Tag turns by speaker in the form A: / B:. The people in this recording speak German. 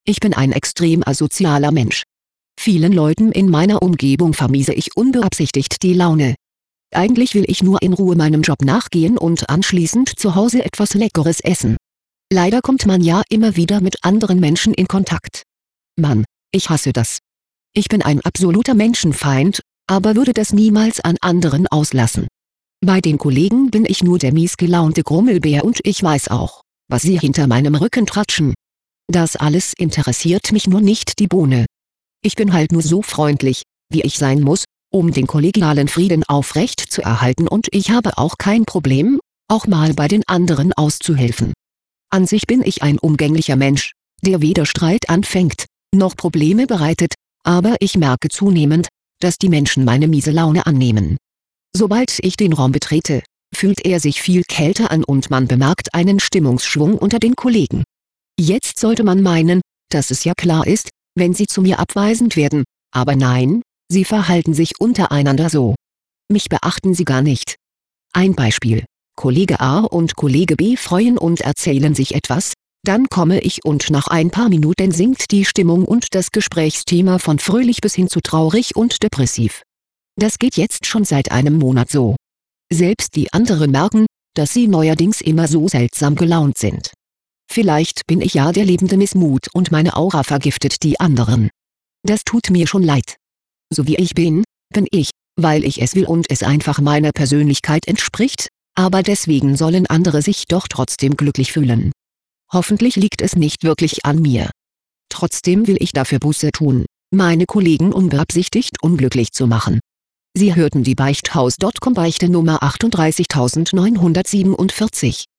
A: Ich bin ein extrem asozialer Mensch. Vielen Leuten in meiner Umgebung vermiese ich unbeabsichtigt die Laune. Eigentlich will ich nur in Ruhe meinem Job nachgehen und anschließend zu Hause etwas Leckeres essen. Leider kommt man ja immer wieder mit anderen Menschen in Kontakt. Mann, ich hasse das. Ich bin ein absoluter Menschenfeind, aber würde das niemals an anderen auslassen. Bei den Kollegen bin ich nur der miesgelaunte Grummelbär und ich weiß auch, was sie hinter meinem Rücken tratschen. Das alles interessiert mich nur nicht die Bohne. Ich bin halt nur so freundlich, wie ich sein muss, um den kollegialen Frieden aufrecht zu erhalten, und ich habe auch kein Problem, auch mal bei den anderen auszuhelfen. An sich bin ich ein umgänglicher Mensch, der weder Streit anfängt, noch Probleme bereitet, aber ich merke zunehmend, dass die Menschen meine miese Laune annehmen. Sobald ich den Raum betrete, fühlt er sich viel kälter an und man bemerkt einen Stimmungsschwung unter den Kollegen. Jetzt sollte man meinen, dass es ja klar ist, wenn sie zu mir abweisend werden, aber nein, sie verhalten sich untereinander so. Mich beachten sie gar nicht. Ein Beispiel: Kollege A und Kollege B freuen und erzählen sich etwas, dann komme ich und nach ein paar Minuten sinkt die Stimmung und das Gesprächsthema von fröhlich bis hin zu traurig und depressiv. Das geht jetzt schon seit einem Monat so. Selbst die anderen merken, dass sie neuerdings immer so seltsam gelaunt sind. Vielleicht bin ich ja der lebende Missmut und meine Aura vergiftet die anderen. Das tut mir schon leid. So wie ich bin ich, weil ich es will und es einfach meiner Persönlichkeit entspricht, aber deswegen sollen andere sich doch trotzdem glücklich fühlen. Hoffentlich liegt es nicht wirklich an mir. Trotzdem will ich dafür Buße tun, meine Kollegen unbeabsichtigt unglücklich zu machen. Sie hörten die Beichthaus.com Beichte Nummer 38947.